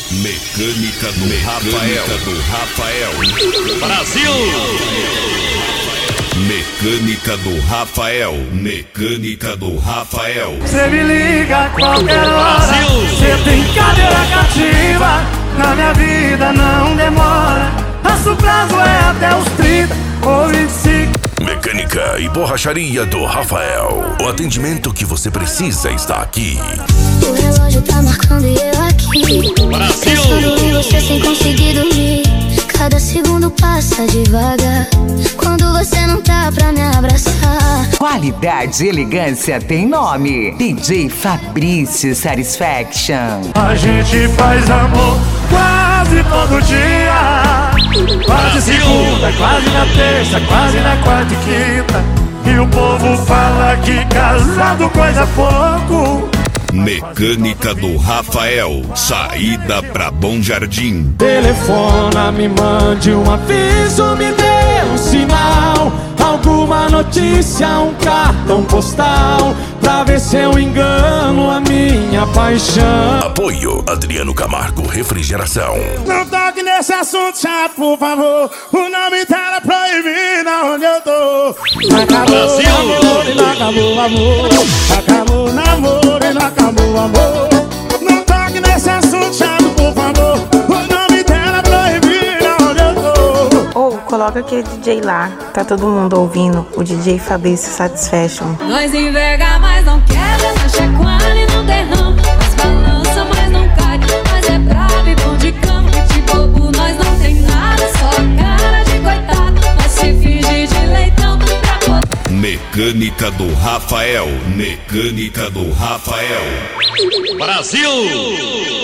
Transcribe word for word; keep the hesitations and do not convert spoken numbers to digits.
Mecânica do Rafael. do Rafael. Brasil! Mecânica do Rafael. Mecânica do Rafael. Cê me liga a qualquer hora. Cê tem cadeira cativa. Na minha vida não demora. Nosso prazo é até os trinta ou vinte e cinco. Mecânica e borracharia do Rafael. O atendimento que você precisa está aqui. O relógio tá marcando e eu aqui, pensando em você sem conseguir dormir. Cada segundo passa devagar, quando você não tá pra me abraçar. Qualidade e elegância tem nome. D J Fabrício Satisfaction. A gente faz amor quase todo dia. Quase segunda, quase na terça, quase na quarta e quinta. E o povo fala que casado coisa pouco. Mecânica do Rafael. Saída pra Bom Jardim. Telefona, me mande um aviso, me dê um sinal. Alguma notícia, um cartão postal, pra ver se eu engano a minha paixão. Apoio Adriano Camargo Refrigeração. Não toque nesse assunto chato, por favor. O nome dela proibido onde eu tô. Acabou o namoro e não acabou o amor. Acabou o namoro e não acabou o amor. Não toque nesse assunto chato, por favor. O nome dela proibido onde eu tô. Ou coloca aquele D J lá, tá todo mundo ouvindo, o D J Fabrício Satisfaction. Nós enverga, mas não quebra, nós chacoalha e não derrama, nós balança, mas não cai, nós é bravo e bom de cama, de bobo nós não tem nada, só cara de coitado, nós se finge de leitão pra poder. Mecânica do Rafael. Mecânica do Rafael. Brasil!